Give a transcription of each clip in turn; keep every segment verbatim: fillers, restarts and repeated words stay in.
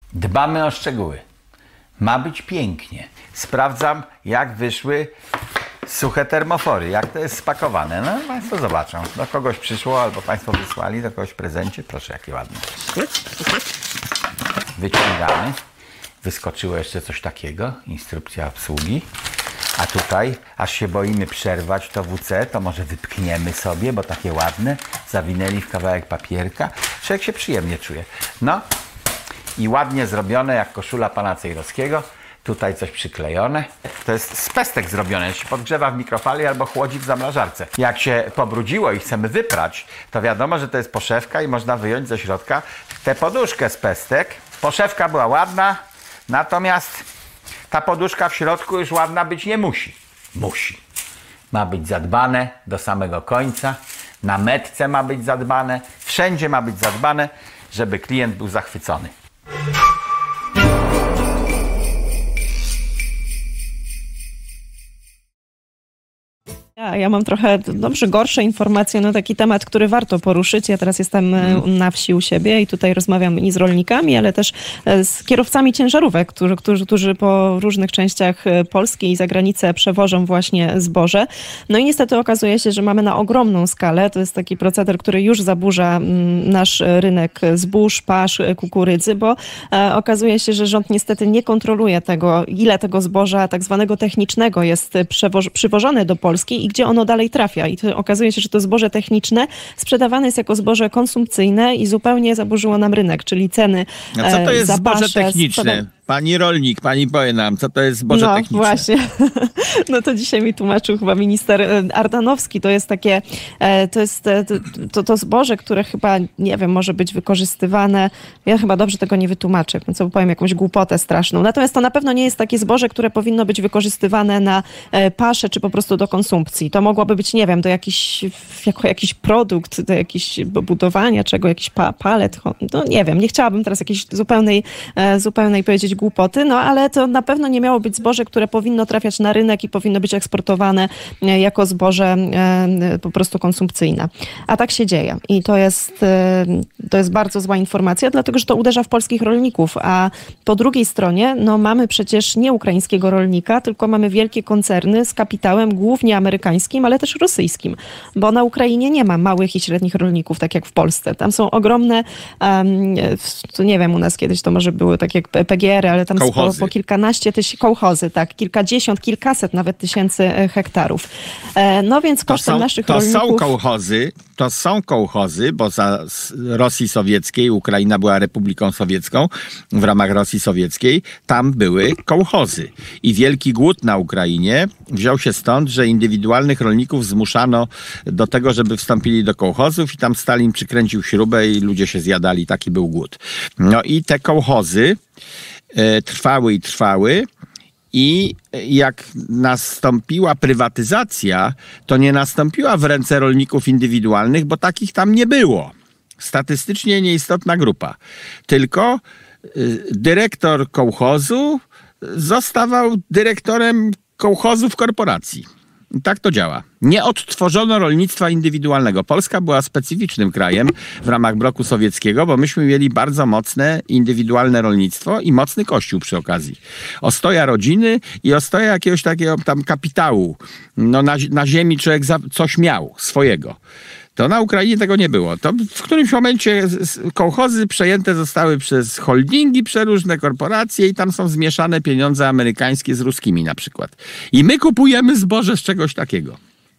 Dbamy o szczegóły. Ma być pięknie. Sprawdzam, jak wyszły suche termofory, jak to jest spakowane. No Państwo zobaczą. Do kogoś przyszło, albo Państwo wysłali, do kogoś w prezencie. Proszę, jakie ładne. Wyciągamy. Wyskoczyło jeszcze coś takiego. Instrukcja obsługi. A tutaj, aż się boimy przerwać to W C, to może wypchniemy sobie, bo takie ładne. Zawinęli w kawałek papierka. Człowiek się przyjemnie czuje. No i ładnie zrobione, jak koszula pana Cejrowskiego. Tutaj coś przyklejone. To jest z pestek zrobione. Się podgrzewa w mikrofali albo chłodzi w zamrażarce. Jak się pobrudziło i chcemy wyprać, to wiadomo, że to jest poszewka i można wyjąć ze środka tę poduszkę z pestek. Poszewka była ładna, natomiast ta poduszka w środku już ładna być nie musi. Musi. Ma być zadbane do samego końca. Na metce ma być zadbane. Wszędzie ma być zadbane, żeby klient był zachwycony. Ja, ja mam trochę dobrze gorsze informacje na taki temat, który warto poruszyć. Ja teraz jestem na wsi u siebie i tutaj rozmawiam i z rolnikami, ale też z kierowcami ciężarówek, którzy, którzy, którzy po różnych częściach Polski i za granicę przewożą właśnie zboże. No i niestety okazuje się, że mamy na ogromną skalę. To jest taki proceder, który już zaburza nasz rynek zbóż, pasz, kukurydzy, bo okazuje się, że rząd niestety nie kontroluje tego, ile tego zboża tak zwanego technicznego jest przewoż- przywożone do Polski i gdzie ono dalej trafia. I to okazuje się, że to zboże techniczne sprzedawane jest jako zboże konsumpcyjne i zupełnie zaburzyło nam rynek, czyli ceny za A co to jest za zboże paszę, techniczne? sprzeda- Pani rolnik, pani powie nam, co to jest zboże no, techniczne? No właśnie. No to dzisiaj mi tłumaczył chyba minister Ardanowski. To jest takie, to jest to, to zboże, które chyba, nie wiem, może być wykorzystywane. Ja chyba dobrze tego nie wytłumaczę, więc powiem jakąś głupotę straszną. Natomiast to na pewno nie jest takie zboże, które powinno być wykorzystywane na paszę, czy po prostu do konsumpcji. To mogłoby być, nie wiem, do jakiś, jako jakiś produkt, do jakiś budowania czego, jakiś pa, palet. No nie wiem, nie chciałabym teraz jakiejś zupełnej, zupełnej powiedzieć głupoty, no ale to na pewno nie miało być zboże, które powinno trafiać na rynek i powinno być eksportowane jako zboże po prostu konsumpcyjne. A tak się dzieje. I to jest, to jest bardzo zła informacja, dlatego że to uderza w polskich rolników. A po drugiej stronie, no mamy przecież nie ukraińskiego rolnika, tylko mamy wielkie koncerny z kapitałem głównie amerykańskim, ale też rosyjskim. Bo na Ukrainie nie ma małych i średnich rolników, tak jak w Polsce. Tam są ogromne, um, nie wiem, u nas kiedyś to może były tak jak P G R, ale tam po, po kilkanaście tysięcy, kołchozy, tak, kilkadziesiąt, kilkaset nawet tysięcy hektarów. No więc kosztem to są, naszych to rolników... Są kołchozy, to są kołchozy, bo za Rosji Sowieckiej, Ukraina była Republiką Sowiecką, w ramach Rosji Sowieckiej, tam były kołchozy. I wielki głód na Ukrainie wziął się stąd, że indywidualnych rolników zmuszano do tego, żeby wstąpili do kołchozów i tam Stalin przykręcił śrubę i ludzie się zjadali. Taki był głód. No i te kołchozy trwały i trwały i jak nastąpiła prywatyzacja, to nie nastąpiła w ręce rolników indywidualnych, bo takich tam nie było. Statystycznie nieistotna grupa. Tylko dyrektor kołchozu zostawał dyrektorem kołchozu w korporacji. Tak to działa. Nie odtworzono rolnictwa indywidualnego. Polska była specyficznym krajem w ramach bloku sowieckiego, bo myśmy mieli bardzo mocne indywidualne rolnictwo i mocny kościół przy okazji. Ostoja rodziny i ostoja jakiegoś takiego tam kapitału. No na, na ziemi człowiek za, coś miał swojego. To na Ukrainie tego nie było. To w którymś momencie kołchozy przejęte zostały przez holdingi, przeróżne korporacje i tam są zmieszane pieniądze amerykańskie z ruskimi na przykład. I my kupujemy zboże z czegoś takiego.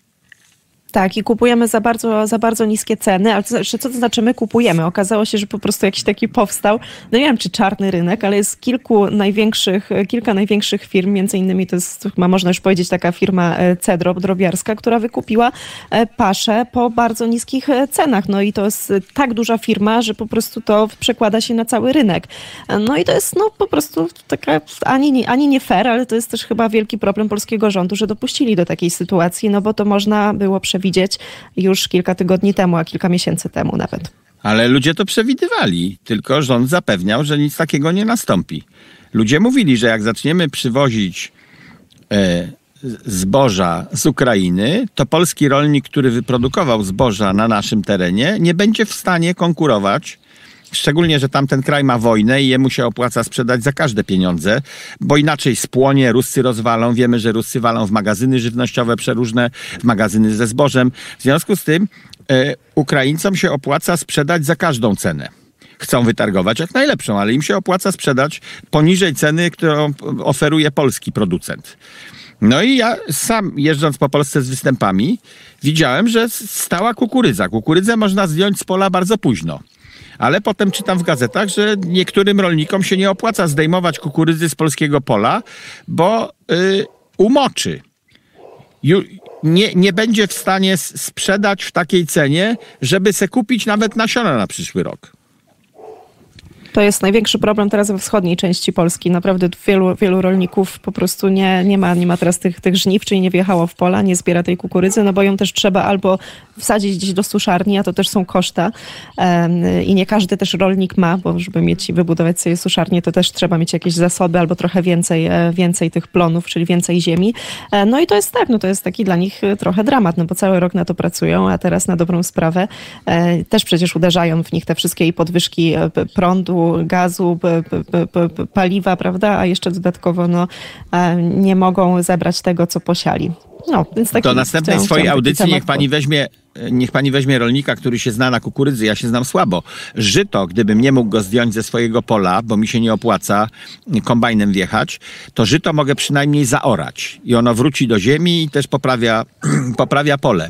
Tak, i kupujemy za bardzo, za bardzo niskie ceny, ale to, co to znaczy my kupujemy? Okazało się, że po prostu jakiś taki powstał, no nie wiem czy czarny rynek, ale jest kilku największych, kilka największych firm, między innymi to jest, chyba można już powiedzieć, taka firma Cedro drobiarska, która wykupiła paszę po bardzo niskich cenach. No i to jest tak duża firma, że po prostu to przekłada się na cały rynek. No i to jest no po prostu taka ani nie, ani nie fair, ale to jest też chyba wielki problem polskiego rządu, że dopuścili do takiej sytuacji, no bo to można było przewidzieć widzieć już kilka tygodni temu, a kilka miesięcy temu nawet. Ale ludzie to przewidywali, tylko rząd zapewniał, że nic takiego nie nastąpi. Ludzie mówili, że jak zaczniemy przywozić e, zboża z Ukrainy, to polski rolnik, który wyprodukował zboża na naszym terenie, nie będzie w stanie konkurować Szczególnie, że tamten kraj ma wojnę i jemu się opłaca sprzedać za każde pieniądze, bo inaczej spłonie, Ruscy rozwalą. Wiemy, że Ruscy walą w magazyny żywnościowe przeróżne, w magazyny ze zbożem. W związku z tym e, Ukraińcom się opłaca sprzedać za każdą cenę. Chcą wytargować jak najlepszą, ale im się opłaca sprzedać poniżej ceny, którą oferuje polski producent. No i ja sam jeżdżąc po Polsce z występami widziałem, że stała kukurydza. Kukurydzę można zdjąć z pola bardzo późno. Ale potem czytam w gazetach, że niektórym rolnikom się nie opłaca zdejmować kukurydzy z polskiego pola, bo yy, umoczy. Ju, nie, nie będzie w stanie sprzedać w takiej cenie, żeby se kupić nawet nasiona na przyszły rok. To jest największy problem teraz we wschodniej części Polski. Naprawdę wielu, wielu rolników po prostu nie, nie, ma, nie ma teraz tych, tych żniw, czyli nie wjechało w pola, nie zbiera tej kukurydzy, no bo ją też trzeba albo wsadzić gdzieś do suszarni, a to też są koszta. Um, I nie każdy też rolnik ma, bo żeby mieć, wybudować sobie suszarnię, to też trzeba mieć jakieś zasoby albo trochę więcej, więcej tych plonów, czyli więcej ziemi. No i to jest tak, no to jest taki dla nich trochę dramat, no bo cały rok na to pracują, a teraz na dobrą sprawę też przecież uderzają w nich te wszystkie i podwyżki prądu, gazu, p, p, p, p, paliwa, prawda? A jeszcze dodatkowo no, nie mogą zebrać tego, co posiali. No, więc taki, do następnej chciałam, swojej chciałam audycji niech pani, temat... weźmie, niech pani weźmie rolnika, który się zna na kukurydzy. Ja się znam słabo. Żyto, gdybym nie mógł go zdjąć ze swojego pola, bo mi się nie opłaca kombajnem wjechać, to żyto mogę przynajmniej zaorać. I ono wróci do ziemi i też poprawia, poprawia pole.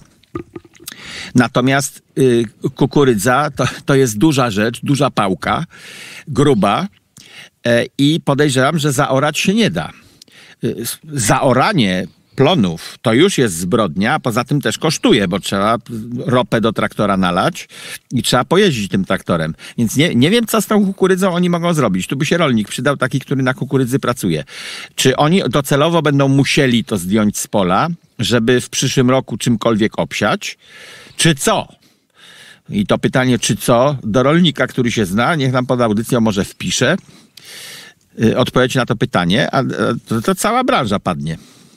Natomiast y, kukurydza to, to jest duża rzecz, duża pałka, gruba e, i podejrzewam, że zaorać się nie da. Y, zaoranie plonów to już jest zbrodnia, a poza tym też kosztuje, bo trzeba ropę do traktora nalać i trzeba pojeździć tym traktorem. Więc nie, nie wiem, co z tą kukurydzą oni mogą zrobić. Tu by się rolnik przydał, taki, który na kukurydzy pracuje. Czy oni docelowo będą musieli to zdjąć z pola, żeby w przyszłym roku czymkolwiek obsiać? Czy co? I to pytanie, czy co, do rolnika, który się zna, niech nam pod audycją może wpisze yy, odpowiedź na to pytanie, a, a to, to cała branża padnie.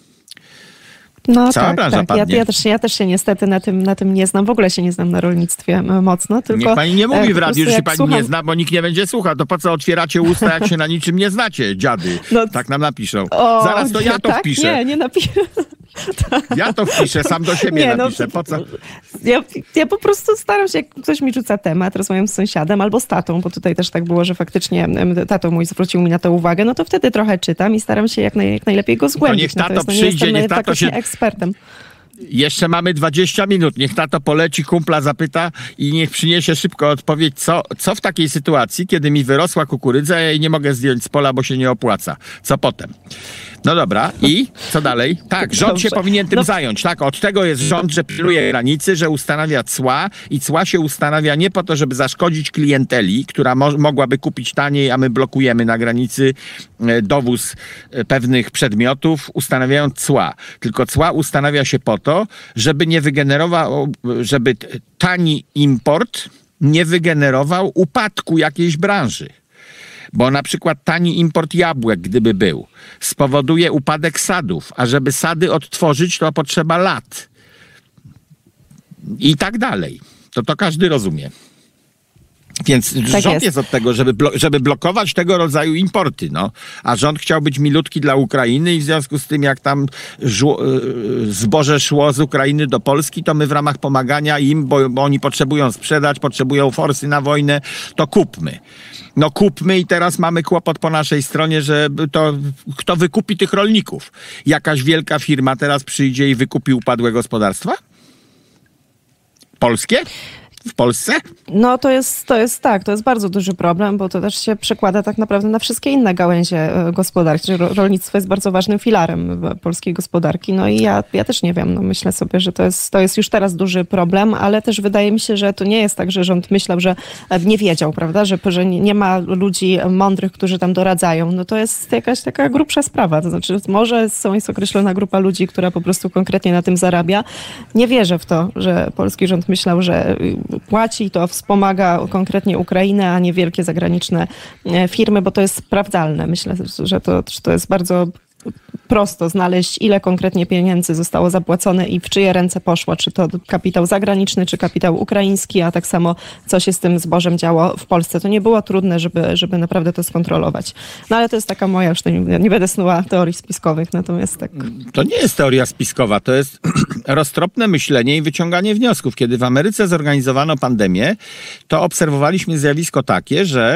No Cała tak, branża tak. padnie. Ja, ja, też, ja też się niestety na tym, na tym nie znam. W ogóle się nie znam na rolnictwie mocno. Tylko, niech pani nie mówi w radiu, że się pani słucham... nie zna, bo nikt nie będzie słuchał. To po co otwieracie usta, jak się na niczym nie znacie, dziady? No, tak nam napiszą. o, Zaraz to ja to tak? wpiszę. Nie, nie napiszę. Ja to wpiszę, sam do siebie Nie, napiszę. No, po co? Ja, ja po prostu staram się, jak ktoś mi rzuca temat, rozmawiam z sąsiadem albo z tatą, bo tutaj też tak było, że faktycznie tato mój zwrócił mi na to uwagę, no to wtedy trochę czytam i staram się jak, naj, jak najlepiej go zgłębić. niech tato Natomiast, no, przyjdzie, nie niech jestem tato się- ekspertem. Jeszcze mamy dwadzieścia minut. Niech tato poleci, kumpla zapyta i niech przyniesie szybko odpowiedź, co, co w takiej sytuacji, kiedy mi wyrosła kukurydza, ja jej nie mogę zdjąć z pola, bo się nie opłaca. Co potem? No dobra, i co dalej? Tak, rząd Dobrze. się powinien tym No. zająć. Tak, od tego jest rząd, że pilnuje granicy, że ustanawia cła i cła się ustanawia nie po to, żeby zaszkodzić klienteli, która mo- mogłaby kupić taniej, a my blokujemy na granicy e, dowóz e, pewnych przedmiotów, ustanawiając cła. Tylko cła ustanawia się po to, żeby nie wygenerował, żeby t- tani import nie wygenerował upadku jakiejś branży. Bo na przykład tani import jabłek, gdyby był, spowoduje upadek sadów, a żeby sady odtworzyć, to potrzeba lat. I tak dalej. To to każdy rozumie. Więc Tak rząd jest. jest od tego, żeby, blo- żeby blokować tego rodzaju importy. No. A rząd chciał być milutki dla Ukrainy i w związku z tym, jak tam żło, y, zboże szło z Ukrainy do Polski, to my w ramach pomagania im, bo, bo oni potrzebują sprzedać, potrzebują forsy na wojnę, to kupmy. No kupmy i teraz mamy kłopot po naszej stronie, że to kto wykupi tych rolników? Jakaś wielka firma teraz przyjdzie i wykupi upadłe gospodarstwa? Polskie? W Polsce? No to jest, to jest tak, to jest bardzo duży problem, bo to też się przekłada tak naprawdę na wszystkie inne gałęzie e, gospodarki. Czyli ro- rolnictwo jest bardzo ważnym filarem e, polskiej gospodarki. No i ja, ja też nie wiem, no myślę sobie, że to jest, to jest już teraz duży problem, ale też wydaje mi się, że to nie jest tak, że rząd myślał, że e, nie wiedział, prawda, że, że nie, nie ma ludzi mądrych, którzy tam doradzają. No to jest jakaś taka grubsza sprawa. To znaczy może są, jest określona grupa ludzi, która po prostu konkretnie na tym zarabia. Nie wierzę w to, że polski rząd myślał, że płaci, to wspomaga konkretnie Ukrainę, a nie wielkie zagraniczne firmy, bo to jest sprawdzalne. Myślę, że to, że to jest bardzo prosto znaleźć, ile konkretnie pieniędzy zostało zapłacone i w czyje ręce poszło, czy to kapitał zagraniczny, czy kapitał ukraiński, a tak samo co się z tym zbożem działo w Polsce. To nie było trudne, żeby, żeby naprawdę to skontrolować. No ale to jest taka moja, już to nie, nie będę snuła teorii spiskowych, natomiast tak. To nie jest teoria spiskowa, to jest roztropne myślenie i wyciąganie wniosków. Kiedy w Ameryce zorganizowano pandemię, to obserwowaliśmy zjawisko takie, że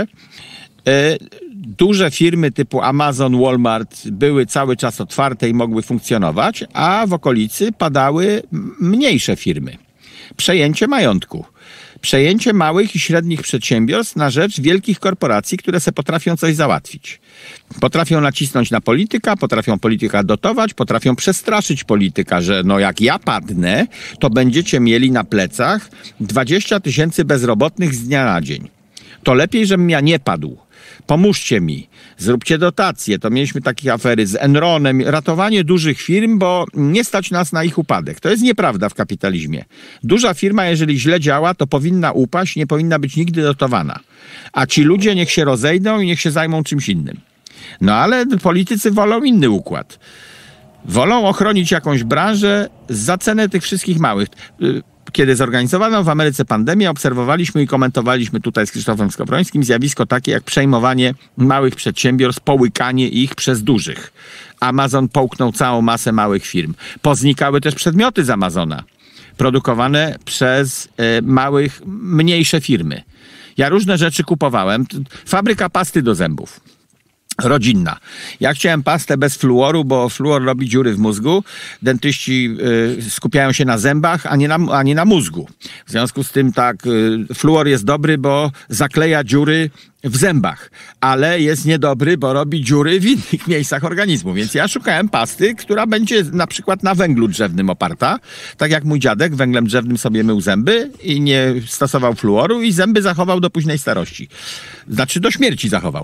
y, duże firmy typu Amazon, Walmart były cały czas otwarte i mogły funkcjonować, a w okolicy padały mniejsze firmy. Przejęcie majątku. Przejęcie małych i średnich przedsiębiorstw na rzecz wielkich korporacji, które se potrafią coś załatwić. Potrafią nacisnąć na polityka, potrafią polityka dotować, potrafią przestraszyć polityka, że no jak ja padnę, to będziecie mieli na plecach dwadzieścia tysięcy bezrobotnych z dnia na dzień. To lepiej, żebym ja nie padł. Pomóżcie mi, zróbcie dotacje. To mieliśmy takie afery z Enronem, ratowanie dużych firm, bo nie stać nas na ich upadek. To jest nieprawda w kapitalizmie. Duża firma, jeżeli źle działa, to powinna upaść, nie powinna być nigdy dotowana. A ci ludzie niech się rozejdą i niech się zajmą czymś innym. No ale politycy wolą inny układ. Wolą ochronić jakąś branżę za cenę tych wszystkich małych. Kiedy zorganizowano w Ameryce pandemię, obserwowaliśmy i komentowaliśmy tutaj z Krzysztofem Skowrońskim zjawisko takie jak przejmowanie małych przedsiębiorstw, połykanie ich przez dużych. Amazon połknął całą masę małych firm. Poznikały też przedmioty z Amazona, produkowane przez e, małych, mniejsze firmy. Ja różne rzeczy kupowałem. Fabryka pasty do zębów. Rodzinna. Ja chciałem pastę bez fluoru, bo fluor robi dziury w mózgu. Dentyści y, skupiają się na zębach, a nie na, a nie na mózgu. W związku z tym tak, y, fluor jest dobry, bo zakleja dziury w zębach, ale jest niedobry, bo robi dziury w innych miejscach organizmu. Więc ja szukałem pasty, która będzie na przykład na węglu drzewnym oparta. Tak jak mój dziadek węglem drzewnym sobie mył zęby i nie stosował fluoru i zęby zachował do późnej starości. Znaczy do śmierci zachował.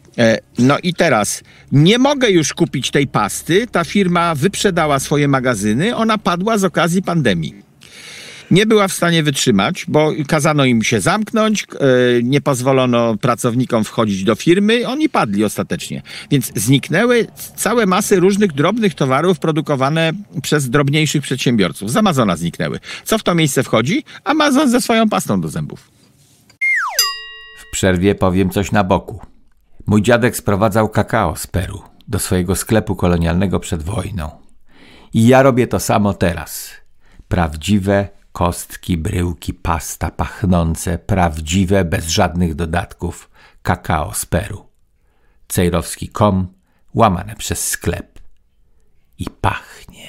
No i teraz nie mogę już kupić tej pasty. Ta firma wyprzedała swoje magazyny. Ona padła z okazji pandemii. Nie była w stanie wytrzymać, bo kazano im się zamknąć, nie pozwolono pracownikom wchodzić do firmy. Oni padli ostatecznie. Więc zniknęły całe masy różnych drobnych towarów produkowane przez drobniejszych przedsiębiorców. Z Amazona zniknęły. Co w to miejsce wchodzi? Amazon ze swoją pastą do zębów. W przerwie powiem coś na boku. Mój dziadek sprowadzał kakao z Peru do swojego sklepu kolonialnego przed wojną. I ja robię to samo teraz. Prawdziwe kostki, bryłki, pasta pachnące, prawdziwe, bez żadnych dodatków, kakao z Peru. Cejrowski kropka com, łamane przez sklep. I pachnie.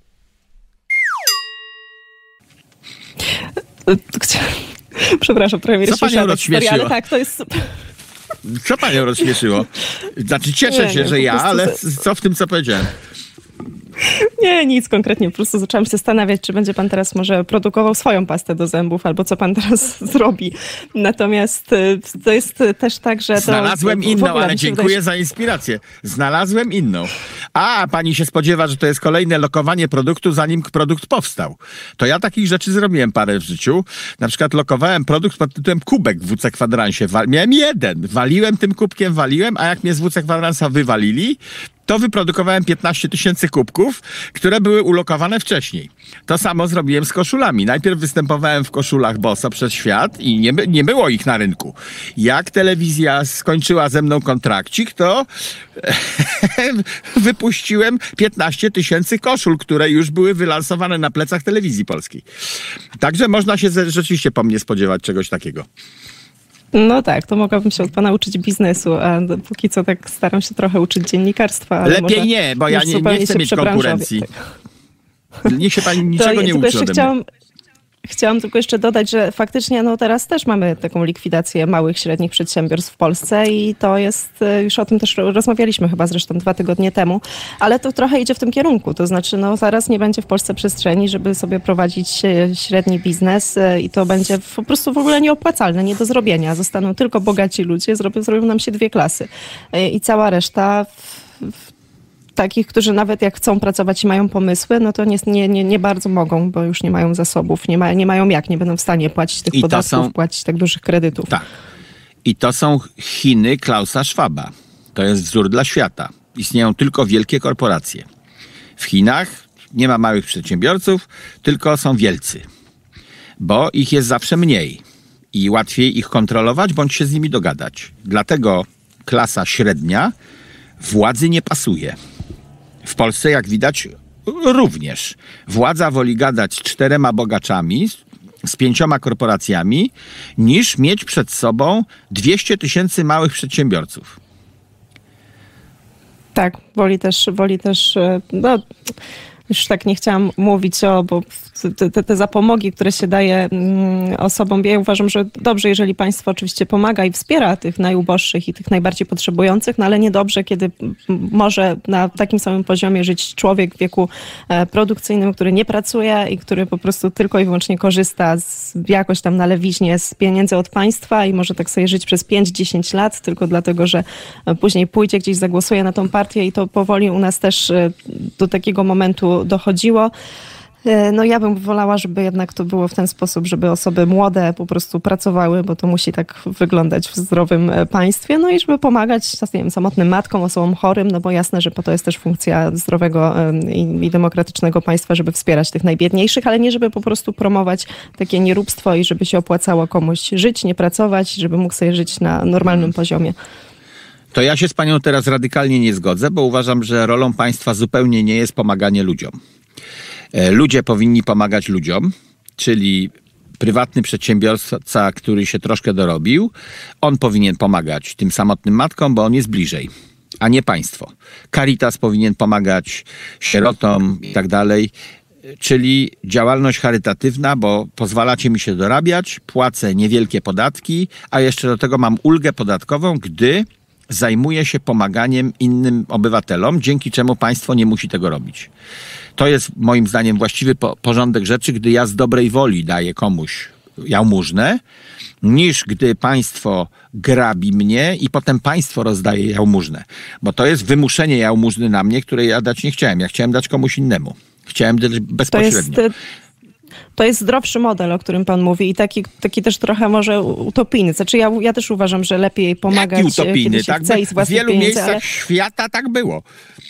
Przepraszam, trochę mnie Co panią rozśmieszyła, ale tak, to jest super. Co panią rozśmieszyło? Znaczy cieszę nie, się, nie, że ja, ale z... co w tym, co powiedziałem? Nie, nic konkretnie. Po prostu zaczęłam się zastanawiać, czy będzie pan teraz może produkował swoją pastę do zębów, albo co pan teraz zrobi. Natomiast to jest też tak, że... To, Znalazłem to, inną, ale dziękuję wydaje... za inspirację. Znalazłem inną. A, pani się spodziewa, że to jest kolejne lokowanie produktu, zanim produkt powstał. To ja takich rzeczy zrobiłem parę w życiu. Na przykład lokowałem produkt pod tytułem kubek w W C kwadransie. Miałem jeden. Waliłem tym kubkiem, waliłem, a jak mnie z W C kwadransa wywalili, to wyprodukowałem piętnaście tysięcy kubków, które były ulokowane wcześniej. To samo zrobiłem z koszulami. Najpierw występowałem w koszulach Bossa przez świat i nie, nie było ich na rynku. Jak telewizja skończyła ze mną kontrakcik, to wypuściłem piętnaście tysięcy koszul, które już były wylansowane na plecach telewizji polskiej. Także można się rzeczywiście po mnie spodziewać czegoś takiego. No tak, to mogłabym się od pana uczyć biznesu, a póki co tak staram się trochę uczyć dziennikarstwa. Ale lepiej może nie, bo ja nie, nie chcę mieć konkurencji. Niech się pani niczego nie uczy ode chciałam, mnie. Chciałam tylko jeszcze dodać, że faktycznie no teraz też mamy taką likwidację małych, średnich przedsiębiorstw w Polsce i to jest, już o tym też rozmawialiśmy chyba zresztą dwa tygodnie temu, ale to trochę idzie w tym kierunku, to znaczy no zaraz nie będzie w Polsce przestrzeni, żeby sobie prowadzić średni biznes i to będzie po prostu w ogóle nieopłacalne, nie do zrobienia. Zostaną tylko bogaci ludzie, zrobią, zrobią nam się dwie klasy i cała reszta w, w takich, którzy nawet jak chcą pracować i mają pomysły, no to nie, nie, nie, nie bardzo mogą, bo już nie mają zasobów, nie, ma, nie mają jak, nie będą w stanie płacić tych I podatków, są... płacić tak dużych kredytów. Tak. I to są Chiny Klausa Schwaba. To jest wzór dla świata. istnieją tylko wielkie korporacje. W Chinach nie ma małych przedsiębiorców, tylko są wielcy, bo ich jest zawsze mniej i łatwiej ich kontrolować bądź się z nimi dogadać. Dlatego klasa średnia władzy nie pasuje. W Polsce, jak widać, również. Władza woli gadać z czterema bogaczami, z pięcioma korporacjami, niż mieć przed sobą dwieście tysięcy małych przedsiębiorców. Tak, woli też, woli też, no, już tak nie chciałam mówić o, bo te, te, te zapomogi, które się daje osobom, ja uważam, że dobrze, jeżeli państwo oczywiście pomaga i wspiera tych najuboższych i tych najbardziej potrzebujących, no ale niedobrze, kiedy może na takim samym poziomie żyć człowiek w wieku produkcyjnym, który nie pracuje i który po prostu tylko i wyłącznie korzysta z, jakoś tam na lewiźnie z pieniędzy od państwa i może tak sobie żyć przez pięć dziesięć lat, tylko dlatego, że później pójdzie gdzieś, zagłosuje na tą partię i to powoli u nas też do takiego momentu dochodziło. No ja bym wolała, żeby jednak to było w ten sposób, żeby osoby młode po prostu pracowały, bo to musi tak wyglądać w zdrowym państwie, no i żeby pomagać, nie wiem, samotnym matkom, osobom chorym, no bo jasne, że po to jest też funkcja zdrowego i, i demokratycznego państwa, żeby wspierać tych najbiedniejszych, ale nie żeby po prostu promować takie nieróbstwo i żeby się opłacało komuś żyć, nie pracować, żeby mógł sobie żyć na normalnym poziomie. To ja się z panią teraz radykalnie nie zgodzę, bo uważam, że rolą państwa zupełnie nie jest pomaganie ludziom. Ludzie powinni pomagać ludziom, czyli prywatny przedsiębiorca, który się troszkę dorobił, on powinien pomagać tym samotnym matkom, bo on jest bliżej, a nie państwo. Caritas powinien pomagać sierotom i tak dalej, czyli działalność charytatywna, bo pozwalacie mi się dorabiać, płacę niewielkie podatki, a jeszcze do tego mam ulgę podatkową, gdy zajmuję się pomaganiem innym obywatelom, dzięki czemu państwo nie musi tego robić. To jest moim zdaniem właściwy po- porządek rzeczy, gdy ja z dobrej woli daję komuś jałmużnę, niż gdy państwo grabi mnie i potem państwo rozdaje jałmużnę. Bo to jest wymuszenie jałmużny na mnie, której ja dać nie chciałem. Ja chciałem dać komuś innemu. Chciałem dać bezpośrednio. To jest, to jest zdrowszy model, o którym pan mówi i taki, taki też trochę może utopijny. Znaczy ja, ja też uważam, że lepiej pomagać, Jaki utopijny, kiedy się tak? chce i z W własnych wielu pieniędzy, miejscach ale... świata tak było.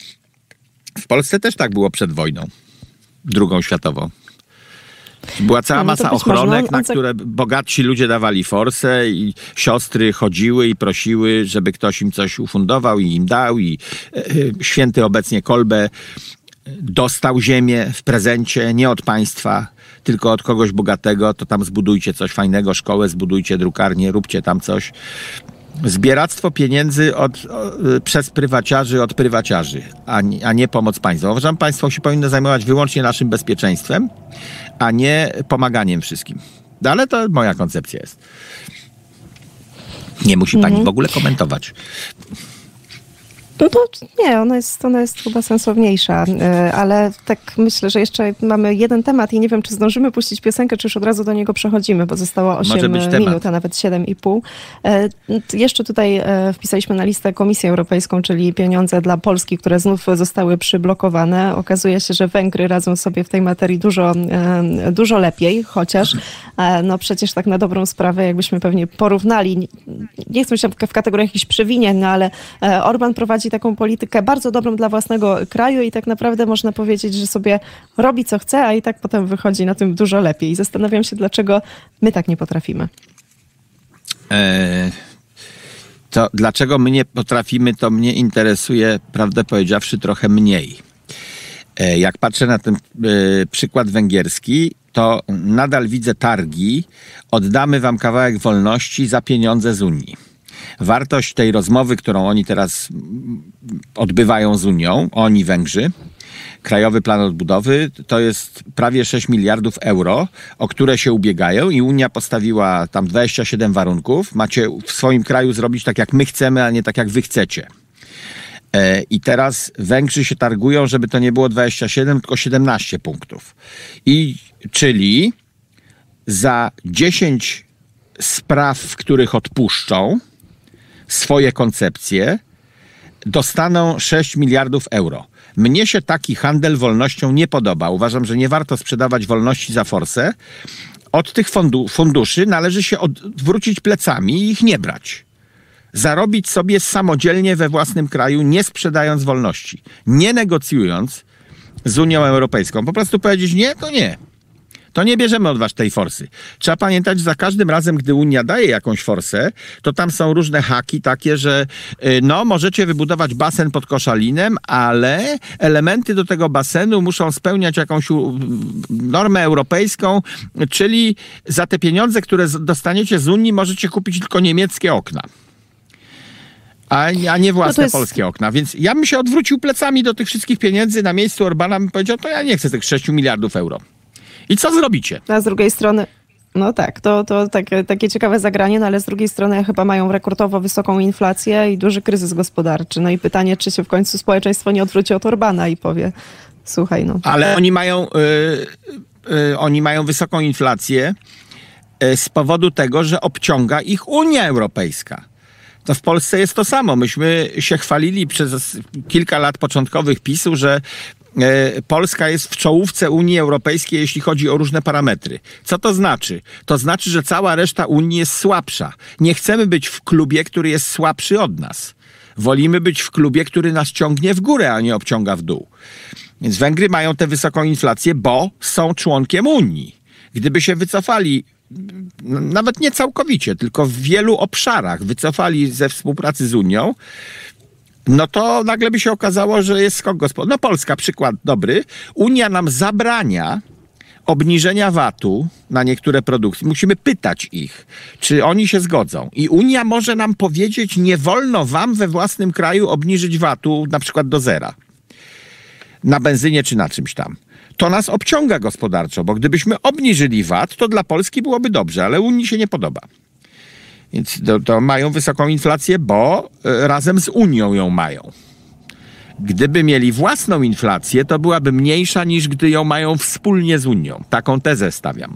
W Polsce też tak było przed wojną. Drugą światową. Była cała No, no to masa być może, ochronek, no, na on za- które bogatsi ludzie dawali forsę i siostry chodziły i prosiły, żeby ktoś im coś ufundował i im dał i e, e, święty obecnie Kolbe dostał ziemię w prezencie, nie od państwa, tylko od kogoś bogatego, to tam zbudujcie coś fajnego, szkołę zbudujcie, drukarnię, róbcie tam coś. Zbieractwo pieniędzy od, o, przez prywaciarzy od prywaciarzy, a nie, a nie pomoc państwa. Uważam, państwo się powinno zajmować wyłącznie naszym bezpieczeństwem, a nie pomaganiem wszystkim. No, ale to moja koncepcja jest. Nie musi pani Mhm. w ogóle komentować. No to nie, ona jest, ona jest chyba sensowniejsza, y, ale tak myślę, że jeszcze mamy jeden temat i nie wiem, czy zdążymy puścić piosenkę, czy już od razu do niego przechodzimy, bo zostało Może osiem być temat. minut, a nawet siedem i pół. Y, Jeszcze tutaj y, wpisaliśmy na listę Komisję Europejską, czyli pieniądze dla Polski, które znów zostały przyblokowane. Okazuje się, że Węgry radzą sobie w tej materii dużo, y, dużo lepiej, chociaż y, no przecież tak na dobrą sprawę, jakbyśmy pewnie porównali, nie, nie chcę się w kategoriach jakichś przewinień, no ale y, Orban prowadzi taką politykę bardzo dobrą dla własnego kraju i tak naprawdę można powiedzieć, że sobie robi co chce, a i tak potem wychodzi na tym dużo lepiej. I zastanawiam się, dlaczego my tak nie potrafimy. E, to dlaczego my nie potrafimy, to mnie interesuje, prawdę powiedziawszy, trochę mniej. E, jak patrzę na ten e, przykład węgierski, to nadal widzę targi, oddamy wam kawałek wolności za pieniądze z Unii. Wartość tej rozmowy, którą oni teraz odbywają z Unią, oni Węgrzy, Krajowy Plan Odbudowy, to jest prawie sześć miliardów euro, o które się ubiegają i Unia postawiła tam dwadzieścia siedem warunków. Macie w swoim kraju zrobić tak, jak my chcemy, a nie tak, jak wy chcecie. E, I teraz Węgrzy się targują, żeby to nie było dwadzieścia siedem, tylko siedemnaście punktów. I czyli za dziesięć spraw, w których odpuszczą swoje koncepcje, dostaną sześć miliardów euro. Mnie się taki handel wolnością nie podoba. Uważam, że nie warto sprzedawać wolności za forsę. Od tych fundu- funduszy należy się odwrócić plecami i ich nie brać. zarobić sobie samodzielnie we własnym kraju, nie sprzedając wolności, nie negocjując z Unią Europejską. Po prostu powiedzieć nie, to nie. To nie bierzemy od was tej forsy. Trzeba pamiętać, że za każdym razem, gdy Unia daje jakąś forsę, to tam są różne haki takie, że no, możecie wybudować basen pod Koszalinem, ale elementy do tego basenu muszą spełniać jakąś normę europejską, czyli za te pieniądze, które dostaniecie z Unii, możecie kupić tylko niemieckie okna. A, a nie własne no jest... polskie okna. Więc ja bym się odwrócił plecami do tych wszystkich pieniędzy na miejscu Orbana, bym powiedział, to ja nie chcę tych sześciu miliardów euro. I co zrobicie? A z drugiej strony, no tak, to, to takie, takie ciekawe zagranie, no ale z drugiej strony chyba mają rekordowo wysoką inflację i duży kryzys gospodarczy. No i pytanie, czy się w końcu społeczeństwo nie odwróci od Orbana i powie, słuchaj, no. Ale oni mają, yy, yy, oni mają wysoką inflację yy, z powodu tego, że obciąga ich Unia Europejska. To w Polsce jest to samo. Myśmy się chwalili przez kilka lat początkowych PiSu, że Polska jest w czołówce Unii Europejskiej, jeśli chodzi o różne parametry. Co to znaczy? To znaczy, że cała reszta Unii jest słabsza. Nie chcemy być w klubie, który jest słabszy od nas. Wolimy być w klubie, który nas ciągnie w górę, a nie obciąga w dół. Więc Węgry mają tę wysoką inflację, bo są członkiem Unii. Gdyby się wycofali, nawet nie całkowicie, tylko w wielu obszarach wycofali ze współpracy z Unią, no to nagle by się okazało, że jest skok gospodarczy. No Polska, przykład dobry. Unia nam zabrania obniżenia vatu na niektóre produkty. Musimy pytać ich, czy oni się zgodzą. I Unia może nam powiedzieć, nie wolno wam we własnym kraju obniżyć vatu na przykład do zera. Na benzynie czy na czymś tam. To nas obciąga gospodarczo, bo gdybyśmy obniżyli vat, to dla Polski byłoby dobrze, ale Unii się nie podoba. Więc to, to mają wysoką inflację, bo razem z Unią ją mają. Gdyby mieli własną inflację, to byłaby mniejsza niż gdy ją mają wspólnie z Unią. Taką tezę stawiam.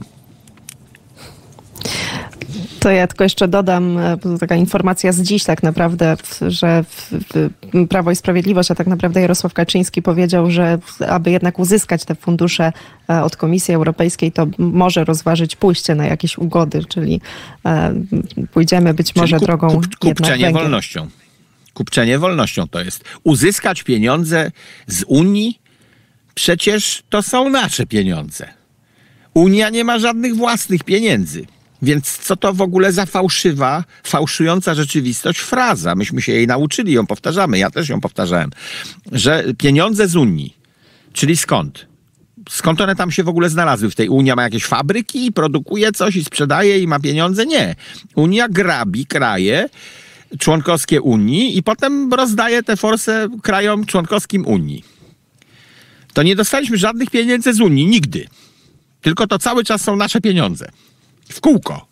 To ja tylko jeszcze dodam, to taka informacja z dziś tak naprawdę, że Prawo i Sprawiedliwość, a tak naprawdę Jarosław Kaczyński powiedział, że aby jednak uzyskać te fundusze od Komisji Europejskiej, to może rozważyć pójście na jakieś ugody, czyli pójdziemy być może kup, drogą kup, kupczenie jednak wolnością. Kupczenie wolnością to jest. Uzyskać pieniądze z Unii, przecież to są nasze pieniądze. Unia nie ma żadnych własnych pieniędzy. Więc co to w ogóle za fałszywa, fałszująca rzeczywistość fraza? Myśmy się jej nauczyli, ją powtarzamy, ja też ją powtarzałem, że pieniądze z Unii, czyli skąd? Skąd one tam się w ogóle znalazły? W tej Unia ma jakieś fabryki i produkuje coś i sprzedaje i ma pieniądze? Nie. Unia grabi kraje członkowskie Unii i potem rozdaje te forsę krajom członkowskim Unii. To nie dostaliśmy żadnych pieniędzy z Unii, nigdy. Tylko to cały czas są nasze pieniądze. W kółko.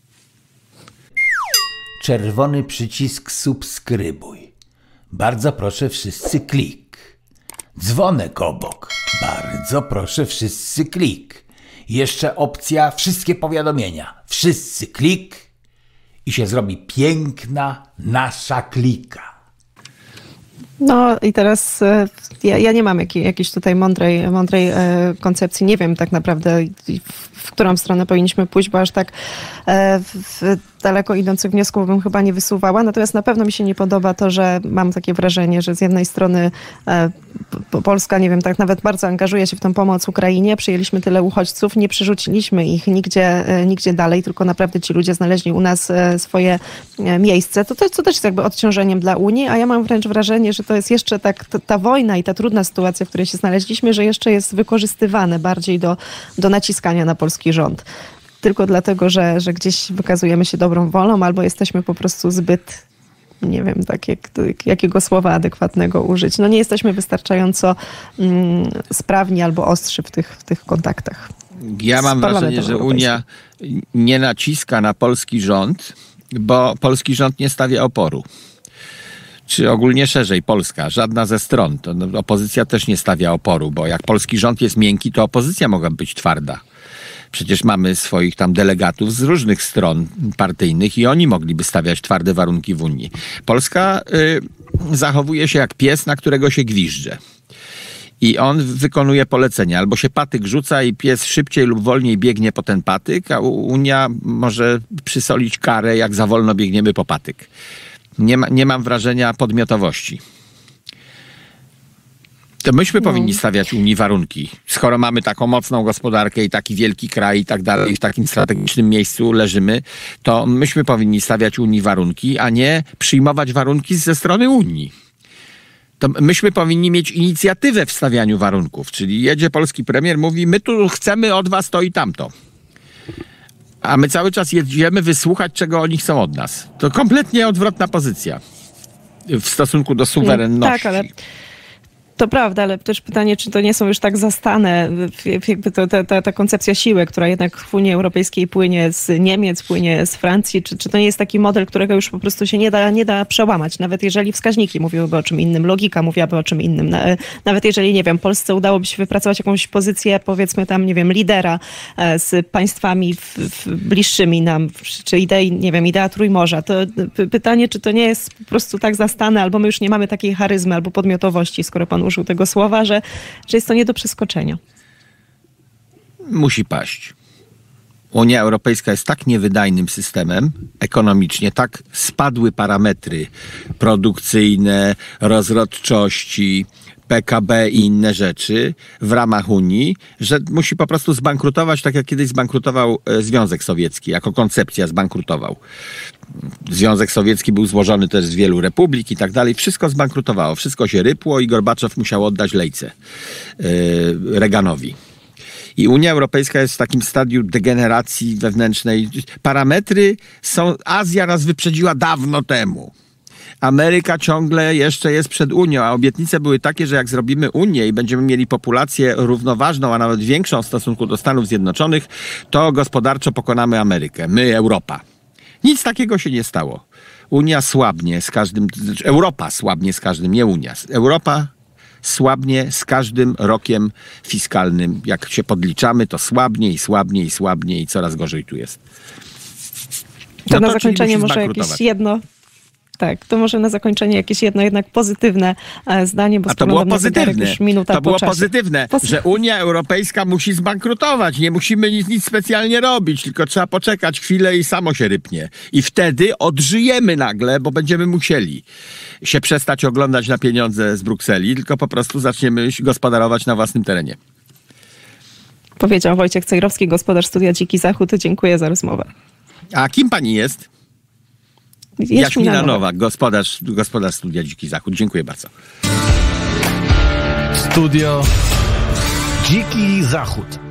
Czerwony przycisk subskrybuj. Bardzo proszę wszyscy klik. Dzwonek obok. Bardzo proszę wszyscy klik. Jeszcze opcja wszystkie powiadomienia. Wszyscy klik i się zrobi piękna nasza klika. No i teraz ja, ja nie mam jakiej, jakiejś tutaj mądrej, mądrej e, koncepcji. Nie wiem tak naprawdę, w, w którą stronę powinniśmy pójść, bo aż tak e, w, daleko idących wniosków bym chyba nie wysuwała. Natomiast na pewno mi się nie podoba to, że mam takie wrażenie, że z jednej strony e, Polska, nie wiem, tak nawet bardzo angażuje się w tę pomoc Ukrainie. Przyjęliśmy tyle uchodźców, nie przerzuciliśmy ich nigdzie, e, nigdzie dalej, tylko naprawdę ci ludzie znaleźli u nas e, swoje e, miejsce. To, to, to też jest jakby odciążeniem dla Unii, a ja mam wręcz wrażenie, że to jest jeszcze tak, ta, ta wojna i ta trudna sytuacja, w której się znaleźliśmy, że jeszcze jest wykorzystywane bardziej do, do naciskania na polski rząd. Tylko dlatego, że, że gdzieś wykazujemy się dobrą wolą, albo jesteśmy po prostu zbyt, nie wiem, tak jak, jakiego słowa adekwatnego użyć. No nie jesteśmy wystarczająco mm, sprawni albo ostrzy w tych, w tych kontaktach. Ja mam wrażenie, że Unia nie naciska na polski rząd, bo polski rząd nie stawia oporu. Czy ogólnie szerzej Polska, żadna ze stron. To, no, opozycja też nie stawia oporu, bo jak polski rząd jest miękki, to opozycja mogła być twarda. Przecież mamy swoich tam delegatów z różnych stron partyjnych i oni mogliby stawiać twarde warunki w Unii. Polska y, zachowuje się jak pies, na którego się gwizdże. I on wykonuje polecenia. Albo się patyk rzuca i pies szybciej lub wolniej biegnie po ten patyk, a Unia może przysolić karę, jak za wolno biegniemy po patyk. Nie, ma, nie mam wrażenia podmiotowości. To myśmy no. powinni stawiać Unii warunki. Skoro mamy taką mocną gospodarkę i taki wielki kraj i tak dalej, w takim strategicznym miejscu leżymy, to myśmy powinni stawiać Unii warunki, a nie przyjmować warunki ze strony Unii. To myśmy powinni mieć inicjatywę w stawianiu warunków. Czyli jedzie polski premier, mówi, my tu chcemy od was to i tamto. A my cały czas jedziemy wysłuchać, czego oni chcą od nas. To kompletnie odwrotna pozycja w stosunku do suwerenności. No, tak, ale... To prawda, ale też pytanie, czy to nie są już tak zastane, jakby to, ta, ta, ta koncepcja siły, która jednak w Unii Europejskiej płynie z Niemiec, płynie z Francji, czy, czy to nie jest taki model, którego już po prostu się nie da, nie da przełamać, nawet jeżeli wskaźniki mówiłyby o czym innym, logika mówiłaby o czym innym, nawet jeżeli, nie wiem, Polsce udałoby się wypracować jakąś pozycję, powiedzmy tam, nie wiem, lidera z państwami w, w bliższymi nam, czy idei, nie wiem, idea Trójmorza, to pytanie, czy to nie jest po prostu tak zastane, albo my już nie mamy takiej charyzmy, albo podmiotowości, skoro pan użył tego słowa, że, że jest to nie do przeskoczenia. Musi paść. Unia Europejska jest tak niewydajnym systemem ekonomicznie, tak spadły parametry produkcyjne, rozrodczości, P K B i inne rzeczy w ramach Unii, że musi po prostu zbankrutować, tak jak kiedyś zbankrutował Związek Sowiecki, jako koncepcja zbankrutował. Związek Sowiecki był złożony też z wielu republik i tak dalej. Wszystko zbankrutowało, wszystko się rypło i Gorbaczow musiał oddać lejce yy, Reaganowi. I Unia Europejska jest w takim stadium degeneracji wewnętrznej. Parametry są... Azja nas wyprzedziła dawno temu. Ameryka ciągle jeszcze jest przed Unią, a obietnice były takie, że jak zrobimy Unię i będziemy mieli populację równoważną, a nawet większą w stosunku do Stanów Zjednoczonych, to gospodarczo pokonamy Amerykę. My, Europa. Nic takiego się nie stało. Unia słabnie z każdym... Europa słabnie z każdym, nie Unia. Europa słabnie z każdym rokiem fiskalnym. Jak się podliczamy, to słabnie i słabnie i słabnie i coraz gorzej tu jest. To no na to, zakończenie może jakieś jedno... Tak, to może na zakończenie jakieś jedno jednak pozytywne zdanie, bo A to było pozytywne. Już minuta to było czasie. pozytywne, Pozy... że Unia Europejska musi zbankrutować. Nie musimy nic, nic specjalnie robić, tylko trzeba poczekać chwilę i samo się rypnie. I wtedy odżyjemy nagle, bo będziemy musieli się przestać oglądać na pieniądze z Brukseli, tylko po prostu zaczniemy gospodarować na własnym terenie. Powiedział Wojciech Cejrowski, gospodarz Studia Dziki Zachód. Dziękuję za rozmowę. A kim pani jest? Jaśmina Nowak, gospodarz, gospodarz Studia Dziki Zachód. Dziękuję bardzo. Studio Dziki Zachód.